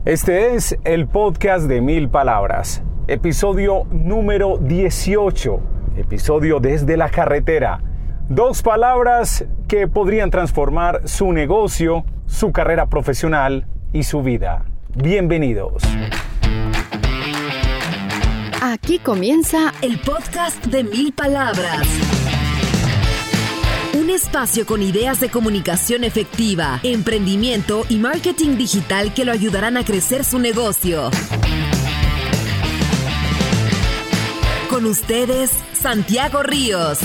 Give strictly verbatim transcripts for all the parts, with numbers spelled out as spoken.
Este es el podcast de Mil Palabras, episodio número dieciocho, episodio desde la carretera. Dos palabras que podrían transformar su negocio, su carrera profesional y su vida. Bienvenidos. Aquí comienza el podcast de Mil Palabras. Un espacio con ideas de comunicación efectiva, emprendimiento y marketing digital que lo ayudarán a crecer su negocio. Con ustedes, Santiago Ríos.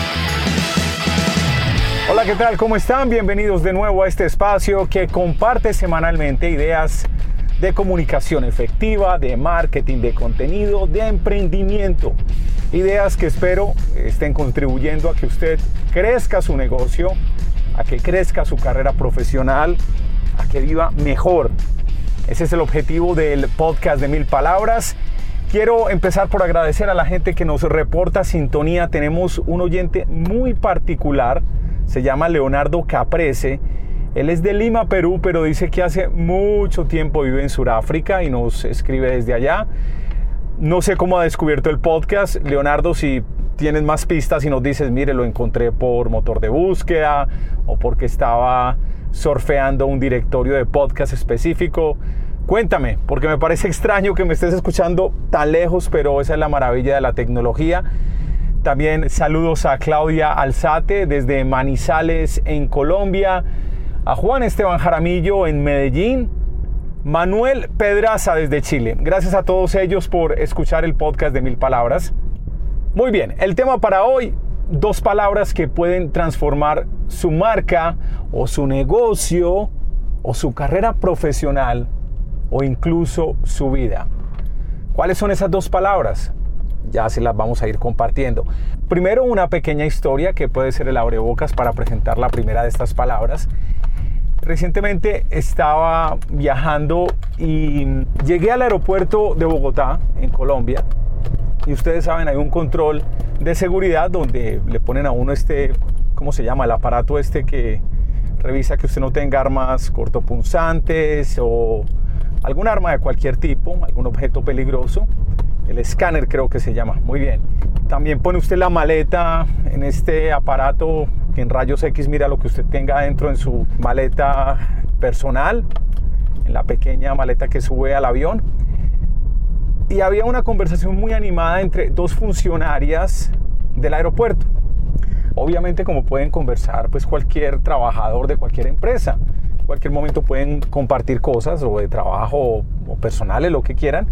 Hola, ¿qué tal? ¿Cómo están? Bienvenidos de nuevo a este espacio que comparte semanalmente ideas de comunicación efectiva, de marketing, de contenido, de emprendimiento. Ideas que espero estén contribuyendo a que usted crezca su negocio, a que crezca su carrera profesional, a que viva mejor. Ese es el objetivo del podcast de Mil Palabras. Quiero empezar por agradecer a la gente que nos reporta sintonía. Tenemos un oyente muy particular, se llama Leonardo Caprese. Él es de Lima, Perú, pero dice que hace mucho tiempo vive en Sudáfrica y nos escribe desde allá. No sé cómo ha descubierto el podcast. Leonardo, si tienes más pistas y nos dices, mire, lo encontré por motor de búsqueda o porque estaba surfeando un directorio de podcast específico, cuéntame, porque me parece extraño que me estés escuchando tan lejos, pero esa es la maravilla de la tecnología. También saludos a Claudia Alzate desde Manizales, en Colombia, a Juan Esteban Jaramillo en Medellín, Manuel Pedraza desde Chile. Gracias a todos ellos por escuchar el podcast de Mil Palabras. Muy bien, el tema para hoy, dos palabras que pueden transformar su marca o su negocio o su carrera profesional o incluso su vida. ¿Cuáles son esas dos palabras? Ya se las vamos a ir compartiendo. Primero, una pequeña historia que puede ser el abrebocas para presentar la primera de estas palabras. Recientemente estaba viajando y llegué al aeropuerto de Bogotá, en Colombia, y ustedes saben, hay un control de seguridad donde le ponen a uno este, ¿cómo se llama? El aparato este que revisa que usted no tenga armas cortopunzantes o algún arma de cualquier tipo, algún objeto peligroso. El escáner creo que se llama. Muy bien. También pone usted la maleta en este aparato que en rayos X mira lo que usted tenga dentro en su maleta personal, en la pequeña maleta que sube al avión. Y había una conversación muy animada entre dos funcionarias del aeropuerto. Obviamente, como pueden conversar pues cualquier trabajador de cualquier empresa. En cualquier momento pueden compartir cosas o de trabajo o, o personales, lo que quieran.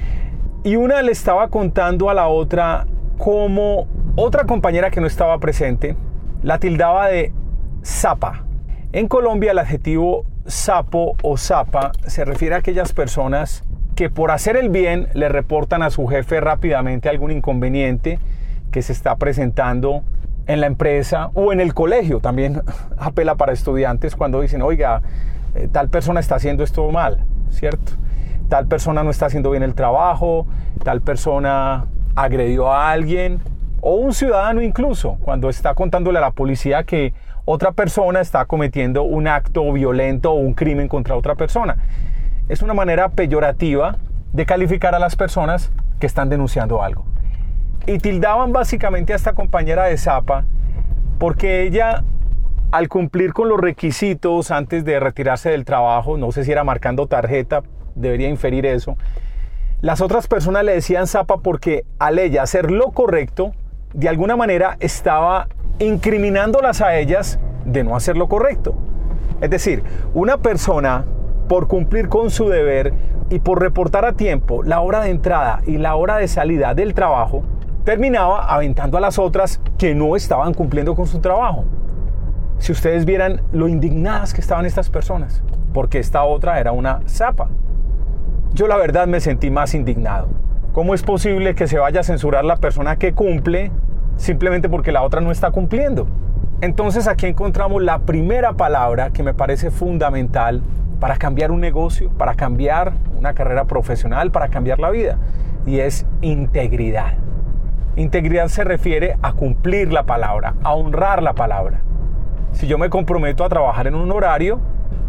Y una le estaba contando a la otra cómo otra compañera que no estaba presente la tildaba de zapa. En Colombia el adjetivo sapo o zapa se refiere a aquellas personas que por hacer el bien le reportan a su jefe rápidamente algún inconveniente que se está presentando en la empresa o en el colegio. También apela para estudiantes cuando dicen, oiga, eh, tal persona está haciendo esto mal, ¿cierto? Tal persona no está haciendo bien el trabajo, tal persona agredió a alguien, o un ciudadano incluso, cuando está contándole a la policía que otra persona está cometiendo un acto violento o un crimen contra otra persona. Es una manera peyorativa de calificar a las personas que están denunciando algo. Y tildaban básicamente a esta compañera de zapa porque ella, al cumplir con los requisitos antes de retirarse del trabajo, no sé si era marcando tarjeta, debería inferir eso, las otras personas le decían zapa porque al ella hacer lo correcto, de alguna manera estaba incriminándolas a ellas de no hacer lo correcto. Es decir, una persona por cumplir con su deber y por reportar a tiempo la hora de entrada y la hora de salida del trabajo, terminaba aventando a las otras que no estaban cumpliendo con su trabajo. Si ustedes vieran lo indignadas que estaban estas personas, porque esta otra era una zapa. Yo la verdad me sentí más indignado. ¿Cómo es posible que se vaya a censurar la persona que cumple simplemente porque la otra no está cumpliendo? Entonces aquí encontramos la primera palabra que me parece fundamental para cambiar un negocio, para cambiar una carrera profesional, para cambiar la vida, y es integridad. Integridad se refiere a cumplir la palabra, a honrar la palabra. Si yo me comprometo a trabajar en un horario,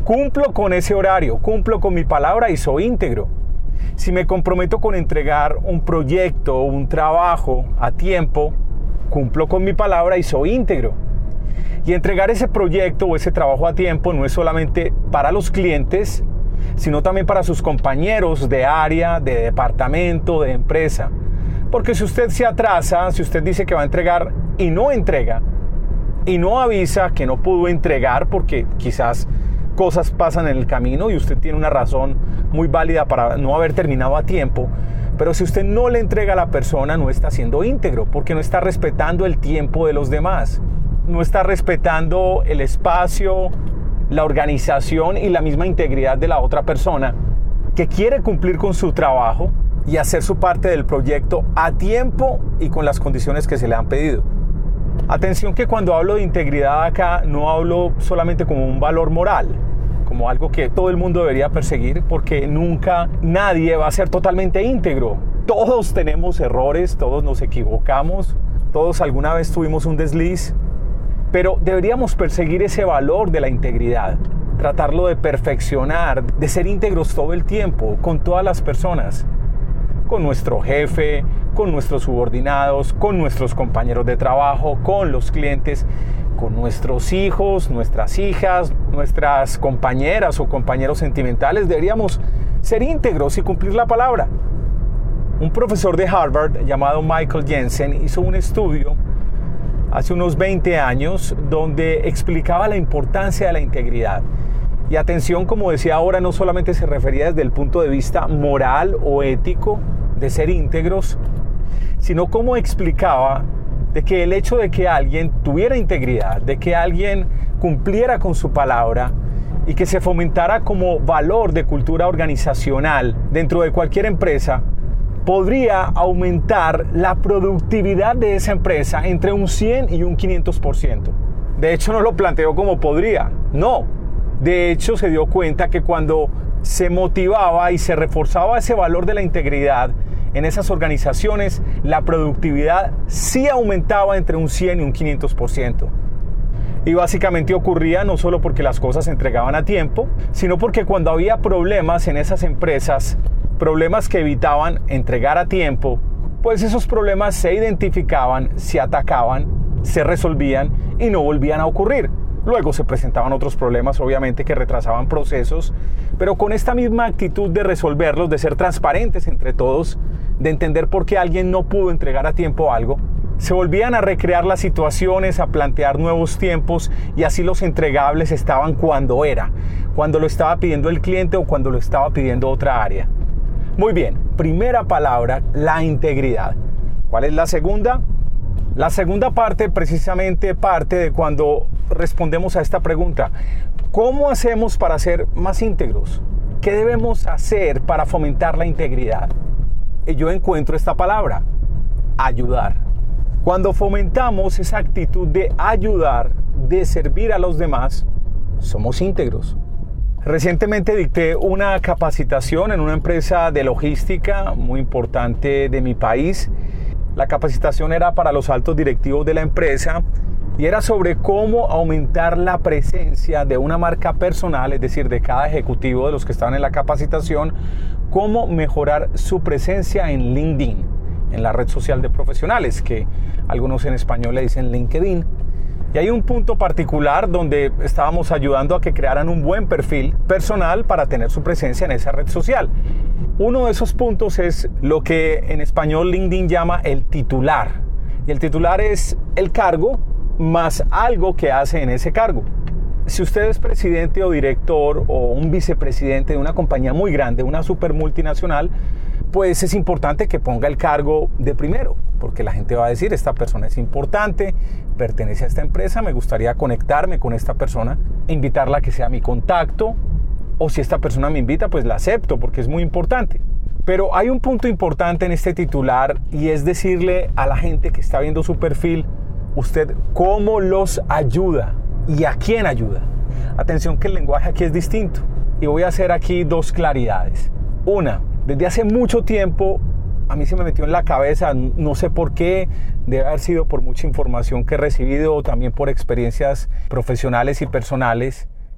cumplo con ese horario, cumplo con mi palabra y soy íntegro. Si me comprometo con entregar un proyecto o un trabajo a tiempo, cumplo con mi palabra y soy íntegro. Y entregar ese proyecto o ese trabajo a tiempo no es solamente para los clientes, sino también para sus compañeros de área, de departamento, de empresa. Porque si usted se atrasa, si usted dice que va a entregar y no entrega, y no avisa que no pudo entregar porque quizás cosas pasan en el camino y usted tiene una razón muy válida para no haber terminado a tiempo, pero si usted no le entrega a la persona, no está siendo íntegro, porque no está respetando el tiempo de los demás, no está respetando el espacio, la organización y la misma integridad de la otra persona que quiere cumplir con su trabajo y hacer su parte del proyecto a tiempo y con las condiciones que se le han pedido. Atención que cuando hablo de integridad acá no hablo solamente como un valor moral, como algo que todo el mundo debería perseguir, porque nunca nadie va a ser totalmente íntegro. Todos tenemos errores, todos nos equivocamos, todos alguna vez tuvimos un desliz, pero deberíamos perseguir ese valor de la integridad, tratarlo de perfeccionar, de ser íntegros todo el tiempo, con todas las personas, con nuestro jefe, con nuestros subordinados, con nuestros compañeros de trabajo, con los clientes, con nuestros hijos, nuestras hijas, nuestras compañeras o compañeros sentimentales. Deberíamos ser íntegros y cumplir la palabra. Un profesor de Harvard llamado Michael Jensen hizo un estudio hace unos veinte años donde explicaba la importancia de la integridad. Y atención, como decía ahora, no solamente se refería desde el punto de vista moral o ético de ser íntegros, sino como explicaba de que el hecho de que alguien tuviera integridad, de que alguien cumpliera con su palabra y que se fomentara como valor de cultura organizacional dentro de cualquier empresa, podría aumentar la productividad de esa empresa entre un cien y un quinientos por ciento. De hecho, no lo planteó como podría, no. De hecho, se dio cuenta que cuando se motivaba y se reforzaba ese valor de la integridad en esas organizaciones, la productividad sí aumentaba entre un cien y un quinientos por ciento. Y básicamente ocurría no solo porque las cosas se entregaban a tiempo, sino porque cuando había problemas en esas empresas, problemas que evitaban entregar a tiempo, pues esos problemas se identificaban, se atacaban, se resolvían y no volvían a ocurrir. Luego se presentaban otros problemas, obviamente, que retrasaban procesos, pero con esta misma actitud de resolverlos, de ser transparentes entre todos, de entender por qué alguien no pudo entregar a tiempo algo, se volvían a recrear las situaciones, a plantear nuevos tiempos y así los entregables estaban cuando era, cuando lo estaba pidiendo el cliente o cuando lo estaba pidiendo otra área. Muy bien, primera palabra, la integridad. ¿Cuál es la segunda? La segunda parte precisamente parte de cuando respondemos a esta pregunta. ¿Cómo hacemos para ser más íntegros? ¿Qué debemos hacer para fomentar la integridad? Y yo encuentro esta palabra, ayudar. Cuando fomentamos esa actitud de ayudar, de servir a los demás, somos íntegros. Recientemente dicté una capacitación en una empresa de logística muy importante de mi país. La capacitación era para los altos directivos de la empresa y era sobre cómo aumentar la presencia de una marca personal, es decir, de cada ejecutivo de los que estaban en la capacitación, cómo mejorar su presencia en LinkedIn, en la red social de profesionales, que algunos en español le dicen LinkedIn. Y hay un punto particular donde estábamos ayudando a que crearan un buen perfil personal para tener su presencia en esa red social. Uno de esos puntos es lo que en español LinkedIn llama el titular. Y el titular es el cargo más algo que hace en ese cargo. Si usted es presidente o director o un vicepresidente de una compañía muy grande, una super multinacional, pues es importante que ponga el cargo de primero, porque la gente va a decir, esta persona es importante, pertenece a esta empresa, me gustaría conectarme con esta persona, invitarla a que sea mi contacto, o si esta persona me invita, pues la acepto, porque es muy importante. Pero hay un punto importante en este titular y es decirle a la gente que está viendo su perfil, usted cómo los ayuda y a quién ayuda. Atención que el lenguaje aquí es distinto y voy a hacer aquí dos claridades. Una, desde hace mucho tiempo a mí se me metió en la cabeza, no sé por qué, debe haber sido por mucha información que he recibido o también por experiencias profesionales y personales,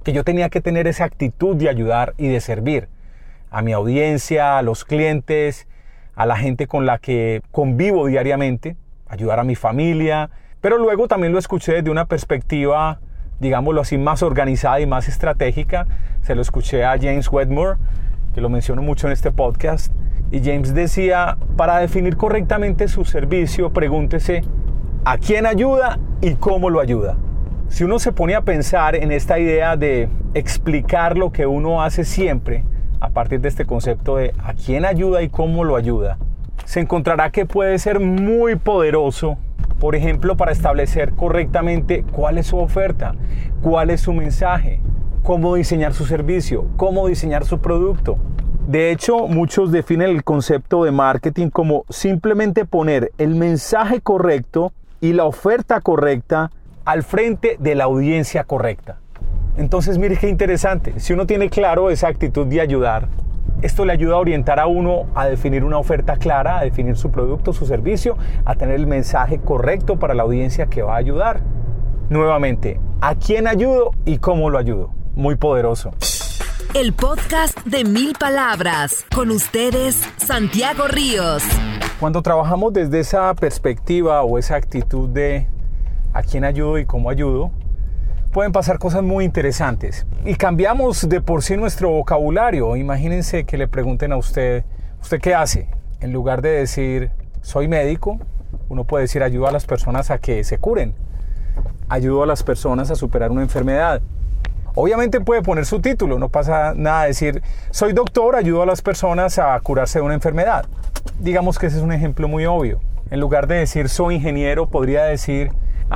que yo tenía que tener esa actitud de ayudar y de servir a mi audiencia, a los clientes, a la gente con la que convivo diariamente, ayudar a mi familia. Pero luego también lo escuché desde una perspectiva, digámoslo así, más organizada y más estratégica. Se lo escuché a James Wedmore, que lo menciono mucho en este podcast. Y James decía, para definir correctamente su servicio, pregúntese a quién ayuda y cómo lo ayuda. Si uno se pone a pensar en esta idea de explicar lo que uno hace siempre, a partir de este concepto de a quién ayuda y cómo lo ayuda, se encontrará que puede ser muy poderoso, por ejemplo, para establecer correctamente cuál es su oferta, cuál es su mensaje, cómo diseñar su servicio, cómo diseñar su producto. De hecho, muchos definen el concepto de marketing como simplemente poner el mensaje correcto y la oferta correcta al frente de la audiencia correcta. Entonces, mire qué interesante. Si uno tiene claro esa actitud de ayudar, esto le ayuda a orientar a uno a definir una oferta clara, a definir su producto, su servicio, a tener el mensaje correcto para la audiencia que va a ayudar. Nuevamente, ¿a quién ayudo y cómo lo ayudo? Muy poderoso. El podcast de mil palabras. Con ustedes, Santiago Ríos. Cuando trabajamos desde esa perspectiva o esa actitud de a quién ayudo y cómo ayudo, pueden pasar cosas muy interesantes. Y cambiamos de por sí nuestro vocabulario. Imagínense que le pregunten a usted, ¿usted qué hace? En lugar de decir, soy médico, uno puede decir, ayudo a las personas a que se curen. Ayudo a las personas a superar una enfermedad. Obviamente puede poner su título, no pasa nada decir, soy doctor, ayudo a las personas a curarse de una enfermedad. Digamos que ese es un ejemplo muy obvio. En lugar de decir, soy ingeniero, podría decir,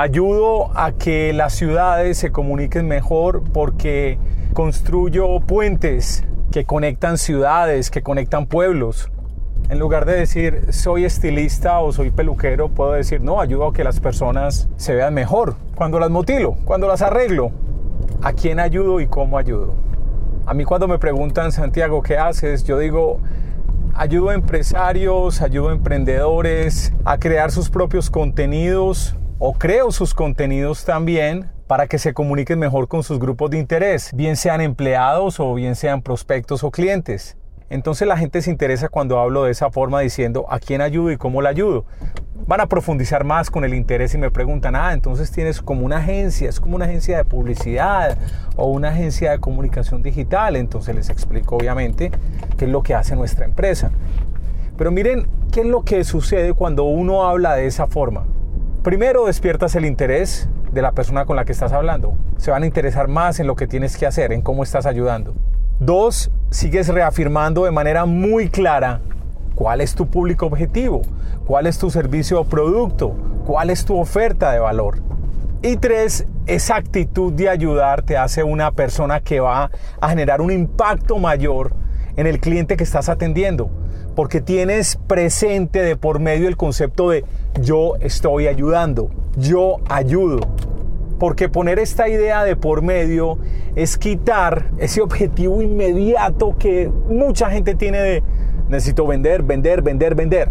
ayudo a que las ciudades se comuniquen mejor porque construyo puentes que conectan ciudades, que conectan pueblos. En lugar de decir, soy estilista o soy peluquero, puedo decir, no, ayudo a que las personas se vean mejor. Cuando las motilo, cuando las arreglo. ¿A quién ayudo y cómo ayudo? A mí cuando me preguntan, Santiago, ¿qué haces? Yo digo, ayudo a empresarios, ayudo a emprendedores a crear sus propios contenidos o creo sus contenidos también para que se comuniquen mejor con sus grupos de interés, bien sean empleados o bien sean prospectos o clientes. Entonces la gente se interesa cuando hablo de esa forma diciendo a quién ayudo y cómo la ayudo. Van a profundizar más con el interés y me preguntan, ah, entonces tienes como una agencia, es como una agencia de publicidad o una agencia de comunicación digital. Entonces les explico obviamente qué es lo que hace nuestra empresa. Pero miren, ¿qué es lo que sucede cuando uno habla de esa forma? Primero, despiertas el interés de la persona con la que estás hablando. Se van a interesar más en lo que tienes que hacer, en cómo estás ayudando. Dos, sigues reafirmando de manera muy clara cuál es tu público objetivo, cuál es tu servicio o producto, cuál es tu oferta de valor. Y tres, esa actitud de ayudar te hace una persona que va a generar un impacto mayor en el cliente que estás atendiendo, porque tienes presente de por medio el concepto de yo estoy ayudando, yo ayudo. Porque poner esta idea de por medio es quitar ese objetivo inmediato que mucha gente tiene de necesito vender, vender, vender, vender.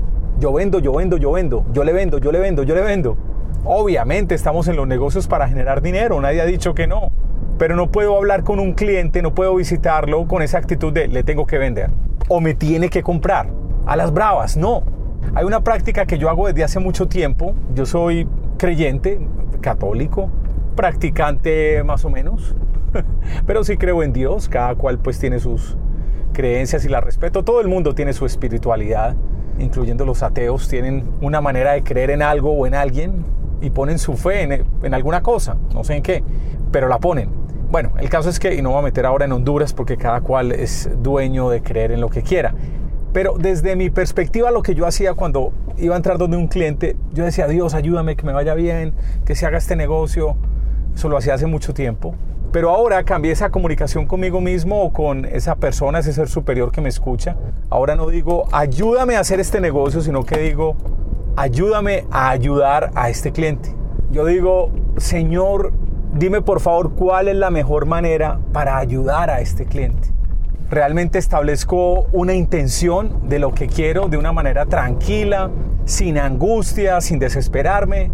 Yo vendo, yo vendo, yo vendo, yo le vendo, yo le vendo, yo le vendo. Obviamente estamos en los negocios para generar dinero, nadie ha dicho que no. Pero no puedo hablar con un cliente, no puedo visitarlo con esa actitud de le tengo que vender o me tiene que comprar. A las bravas, no. Hay una práctica que yo hago desde hace mucho tiempo. Yo soy creyente, católico, practicante más o menos, pero sí creo en Dios. Cada cual pues tiene sus creencias y las respeto. Todo el mundo tiene su espiritualidad, incluyendo los ateos. Tienen una manera de creer en algo o en alguien y ponen su fe en, en alguna cosa, no sé en qué, pero la ponen. Bueno, el caso es que, y no me voy a meter ahora en Honduras porque cada cual es dueño de creer en lo que quiera, pero desde mi perspectiva lo que yo hacía cuando iba a entrar donde un cliente, yo decía, Dios, ayúdame, que me vaya bien, que se haga este negocio. Eso lo hacía hace mucho tiempo. Pero ahora cambié esa comunicación conmigo mismo o con esa persona, ese ser superior que me escucha. Ahora no digo, ayúdame a hacer este negocio, sino que digo, ayúdame a ayudar a este cliente. Yo digo, Señor, dime por favor cuál es la mejor manera para ayudar a este cliente. Realmente establezco una intención de lo que quiero de una manera tranquila, sin angustia, sin desesperarme.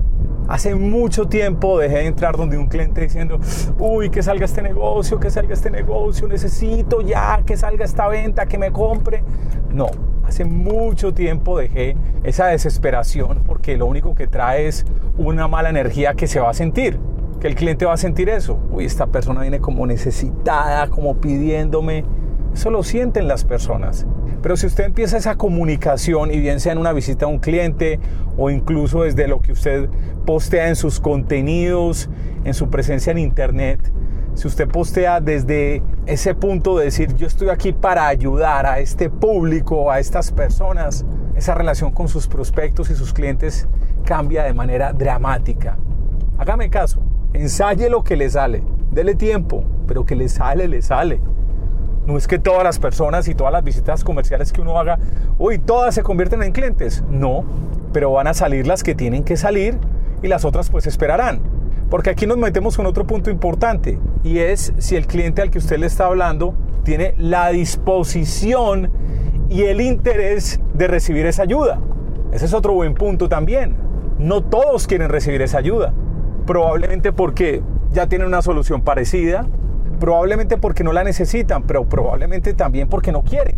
Hace mucho tiempo dejé de entrar donde un cliente diciendo, uy, que salga este negocio, que salga este negocio, necesito ya que salga esta venta, que me compre. No, hace mucho tiempo dejé esa desesperación porque lo único que trae es una mala energía que se va a sentir, que el cliente va a sentir eso. Uy, esta persona viene como necesitada, como pidiéndome. Eso lo sienten las personas. Pero si usted empieza esa comunicación, y bien sea en una visita a un cliente o incluso desde lo que usted postea en sus contenidos, en su presencia en internet, si usted postea desde ese punto de decir yo estoy aquí para ayudar a este público, a estas personas, esa relación con sus prospectos y sus clientes cambia de manera dramática. Hágame caso, ensaye lo que le sale, dele tiempo, pero que le sale, le sale. No es que todas las personas y todas las visitas comerciales que uno haga, uy, todas se convierten en clientes. No, pero van a salir las que tienen que salir y las otras pues esperarán. Porque aquí nos metemos con otro punto importante y es si el cliente al que usted le está hablando tiene la disposición y el interés de recibir esa ayuda. Ese es otro buen punto también. No todos quieren recibir esa ayuda. Probablemente porque ya tienen una solución parecida. Probablemente porque no la necesitan, pero probablemente también porque no quieren.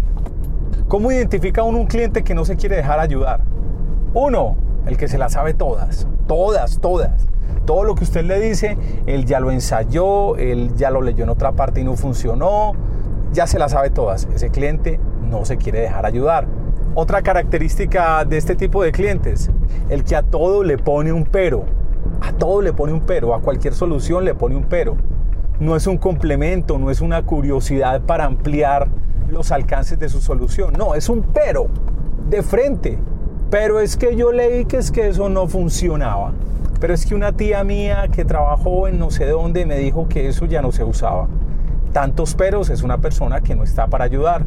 ¿Cómo identifica uno un cliente que no se quiere dejar ayudar? Uno, el que se la sabe todas, todas, todas. Todo lo que usted le dice, él ya lo ensayó, él ya lo leyó en otra parte y no funcionó, ya se la sabe todas. Ese cliente no se quiere dejar ayudar. Otra característica de este tipo de clientes, el que a todo le pone un pero. A todo le pone un pero, a cualquier solución le pone un pero. No es un complemento, no es una curiosidad para ampliar los alcances de su solución. No, es un pero, de frente. Pero es que yo leí que es que eso no funcionaba. Pero es que una tía mía que trabajó en no sé dónde me dijo que eso ya no se usaba. Tantos peros, es una persona que no está para ayudar.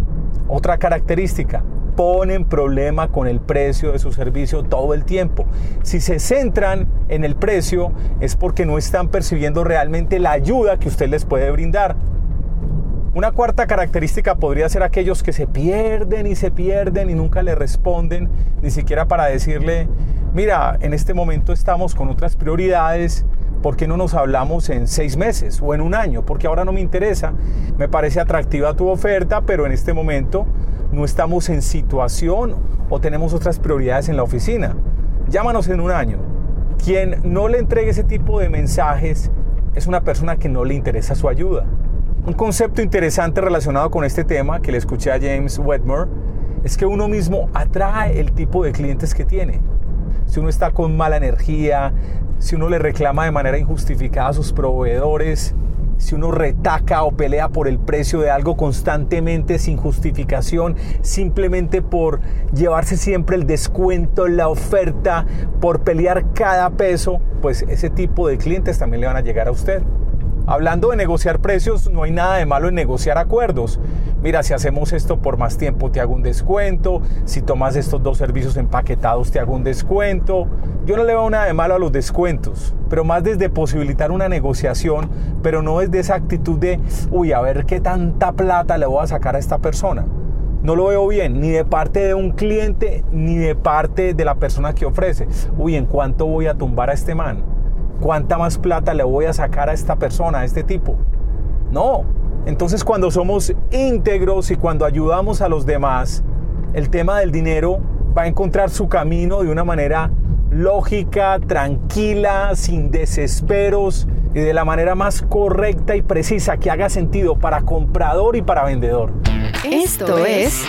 Otra característica, ponen problema con el precio de su servicio todo el tiempo. Si se centran en el precio es porque no están percibiendo realmente la ayuda que usted les puede brindar. Una cuarta característica podría ser aquellos que se pierden y se pierden y nunca le responden, ni siquiera para decirle, mira, en este momento estamos con otras prioridades, ¿por qué no nos hablamos en seis meses o en un año? Porque ahora no me interesa, me parece atractiva tu oferta, pero en este momento no estamos en situación o tenemos otras prioridades en la oficina. Llámanos en un año. Quien no le entregue ese tipo de mensajes es una persona que no le interesa su ayuda. Un concepto interesante relacionado con este tema que le escuché a James Wedmore es que uno mismo atrae el tipo de clientes que tiene. Si uno está con mala energía, si uno le reclama de manera injustificada a sus proveedores, si uno retaca o pelea por el precio de algo constantemente sin justificación, simplemente por llevarse siempre el descuento, la oferta, por pelear cada peso, pues ese tipo de clientes también le van a llegar a usted. Hablando de negociar precios, no hay nada de malo en negociar acuerdos. Mira, si hacemos esto por más tiempo te hago un descuento, si tomas estos dos servicios empaquetados te hago un descuento. Yo no le veo nada de malo a los descuentos, pero más desde posibilitar una negociación, pero no desde esa actitud de, uy, a ver qué tanta plata le voy a sacar a esta persona. No lo veo bien, ni de parte de un cliente, ni de parte de la persona que ofrece. Uy, ¿en cuánto voy a tumbar a este man? ¿Cuánta más plata le voy a sacar a esta persona, a este tipo? No. Entonces, cuando somos íntegros y cuando ayudamos a los demás, el tema del dinero va a encontrar su camino de una manera lógica, tranquila, sin desesperos y de la manera más correcta y precisa que haga sentido para comprador y para vendedor. Esto es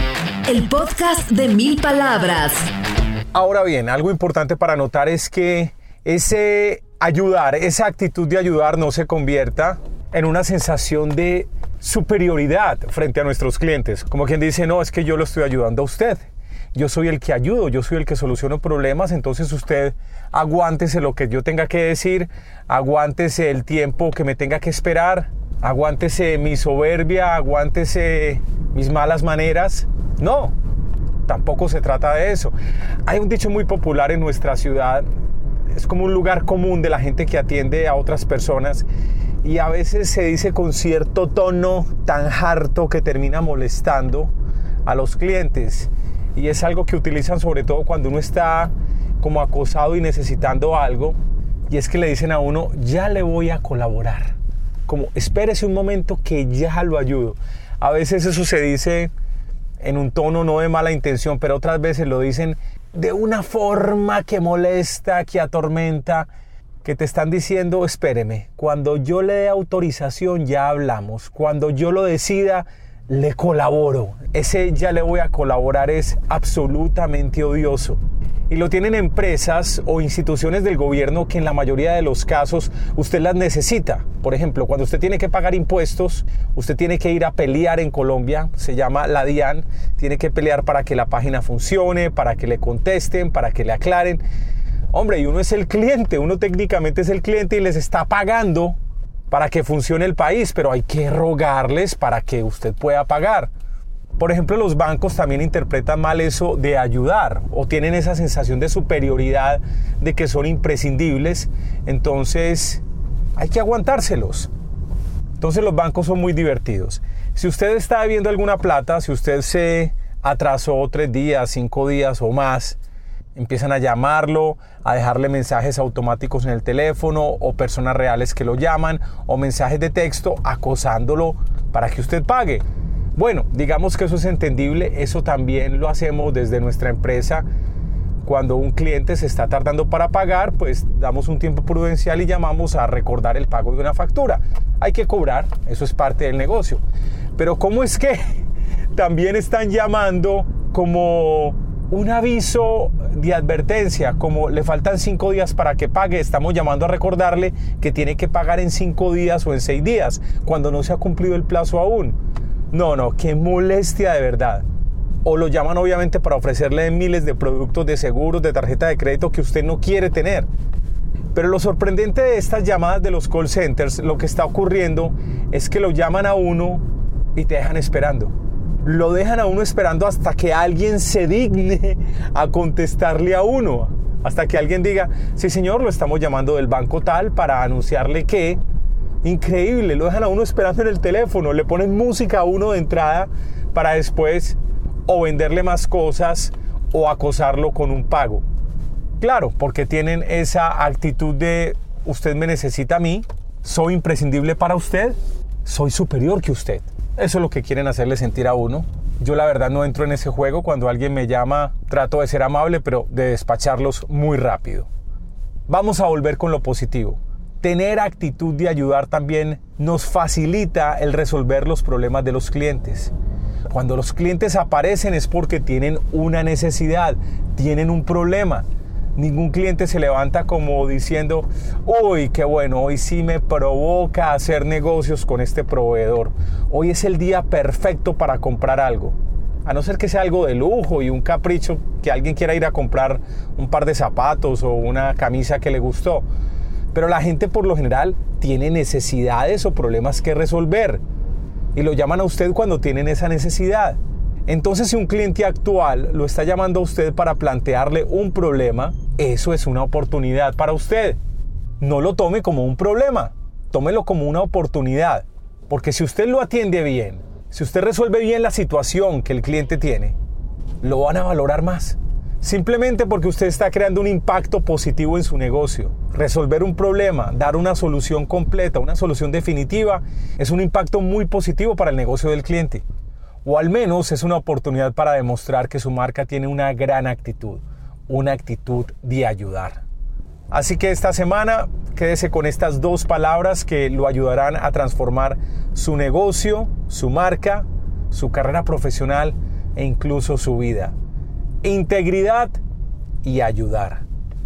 el podcast de Mil Palabras. Ahora bien, algo importante para notar es que ese ayudar, esa actitud de ayudar no se convierta en una sensación de superioridad frente a nuestros clientes. Como quien dice, no, es que yo lo estoy ayudando a usted. Yo soy el que ayudo, yo soy el que soluciono problemas, entonces usted aguántese lo que yo tenga que decir, aguántese el tiempo que me tenga que esperar, aguántese mi soberbia, aguántese mis malas maneras. No, tampoco se trata de eso. Hay un dicho muy popular en nuestra ciudad, es como un lugar común de la gente que atiende a otras personas y a veces se dice con cierto tono tan harto que termina molestando a los clientes, y es algo que utilizan sobre todo cuando uno está como acosado y necesitando algo, y es que le dicen a uno, ya le voy a colaborar. Como, espérese un momento que ya lo ayudo. A veces eso se dice en un tono no de mala intención, pero otras veces lo dicen de una forma que molesta, que atormenta, que te están diciendo, espéreme, cuando yo le dé autorización ya hablamos, cuando yo lo decida le colaboro. Ese ya le voy a colaborar es absolutamente odioso. Y lo tienen empresas o instituciones del gobierno que en la mayoría de los casos usted las necesita. Por ejemplo, cuando usted tiene que pagar impuestos, usted tiene que ir a pelear en Colombia, se llama la DIAN, tiene que pelear para que la página funcione, para que le contesten, para que le aclaren. Hombre, y uno es el cliente, uno técnicamente es el cliente y les está pagando para que funcione el país, pero hay que rogarles para que usted pueda pagar. Por ejemplo, los bancos también interpretan mal eso de ayudar o tienen esa sensación de superioridad de que son imprescindibles, entonces hay que aguantárselos. Entonces los bancos son muy divertidos. Si usted está debiendo alguna plata, si usted se atrasó tres días, cinco días o más, empiezan a llamarlo, a dejarle mensajes automáticos en el teléfono o personas reales que lo llaman o mensajes de texto acosándolo para que usted pague. Bueno, digamos que eso es entendible, eso también lo hacemos desde nuestra empresa. Cuando un cliente se está tardando para pagar, pues damos un tiempo prudencial y llamamos a recordar el pago de una factura. Hay que cobrar, eso es parte del negocio. Pero ¿cómo es que también están llamando como un aviso de advertencia, como le faltan cinco días para que pague, estamos llamando a recordarle que tiene que pagar en cinco días o en seis días, cuando no se ha cumplido el plazo aún? No, no, qué molestia de verdad. O lo llaman obviamente para ofrecerle miles de productos de seguros, de tarjeta de crédito que usted no quiere tener. Pero lo sorprendente de estas llamadas de los call centers, lo que está ocurriendo es que lo llaman a uno y te dejan esperando. Lo dejan a uno esperando hasta que alguien se digne a contestarle a uno. Hasta que alguien diga, sí señor, lo estamos llamando del banco tal para anunciarle que... Increíble, lo dejan a uno esperando en el teléfono, le ponen música a uno de entrada para después o venderle más cosas o acosarlo con un pago. Claro, porque tienen esa actitud de usted me necesita a mí, soy imprescindible para usted, soy superior que usted. Eso es lo que quieren hacerle sentir a uno. Yo la verdad no entro en ese juego. Cuando alguien me llama trato de ser amable, pero de despacharlos muy rápido. Vamos a volver con lo positivo. Tener actitud de ayudar también nos facilita el resolver los problemas de los clientes. Cuando los clientes aparecen es porque tienen una necesidad, tienen un problema. Ningún cliente se levanta como diciendo, uy, qué bueno, hoy sí me provoca hacer negocios con este proveedor. Hoy es el día perfecto para comprar algo. A no ser que sea algo de lujo y un capricho, que alguien quiera ir a comprar un par de zapatos o una camisa que le gustó. Pero la gente por lo general tiene necesidades o problemas que resolver y lo llaman a usted cuando tienen esa necesidad. Entonces, si un cliente actual lo está llamando a usted para plantearle un problema, eso es una oportunidad para usted. No lo tome como un problema, tómelo como una oportunidad. Porque si usted lo atiende bien, si usted resuelve bien la situación que el cliente tiene, lo van a valorar más. Simplemente porque usted está creando un impacto positivo en su negocio. Resolver un problema, dar una solución completa, una solución definitiva, es un impacto muy positivo para el negocio del cliente. O al menos es una oportunidad para demostrar que su marca tiene una gran actitud, una actitud de ayudar. Así que esta semana quédese con estas dos palabras que lo ayudarán a transformar su negocio, su marca, su carrera profesional e incluso su vida. Integridad y ayudar.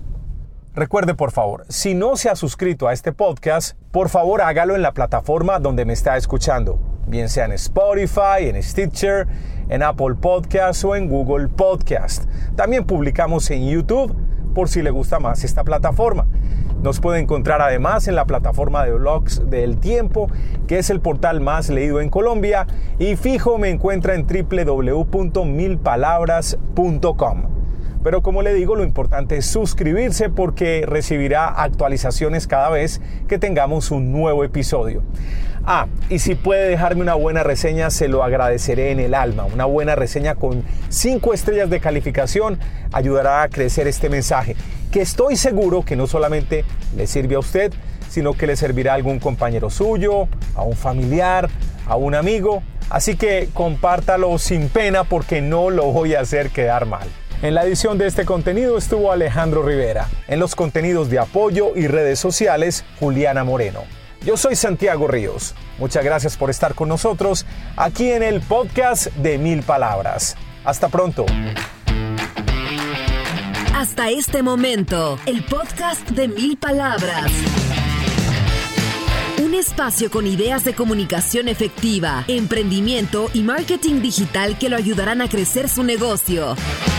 Recuerde, por favor, si no se ha suscrito a este podcast, por favor hágalo en la plataforma donde me está escuchando, bien sea en Spotify, en Stitcher, en Apple Podcasts o en Google Podcast. También publicamos en YouTube por si le gusta más esta plataforma. Nos puede encontrar además en la plataforma de blogs de El Tiempo, que es el portal más leído en Colombia, y fijo me encuentra en doble u doble u doble u punto mil palabras punto com. Pero como le digo, lo importante es suscribirse porque recibirá actualizaciones cada vez que tengamos un nuevo episodio. Ah, y si puede dejarme una buena reseña, se lo agradeceré en el alma. Una buena reseña con cinco estrellas de calificación ayudará a crecer este mensaje, que estoy seguro que no solamente le sirve a usted, sino que le servirá a algún compañero suyo, a un familiar, a un amigo. Así que compártalo sin pena porque no lo voy a hacer quedar mal. En la edición de este contenido estuvo Alejandro Rivera. En los contenidos de apoyo y redes sociales, Juliana Moreno. Yo soy Santiago Ríos. Muchas gracias por estar con nosotros aquí en el podcast de Mil Palabras. Hasta pronto. Hasta este momento, el podcast de Mil Palabras. Un espacio con ideas de comunicación efectiva, emprendimiento y marketing digital que lo ayudarán a crecer su negocio.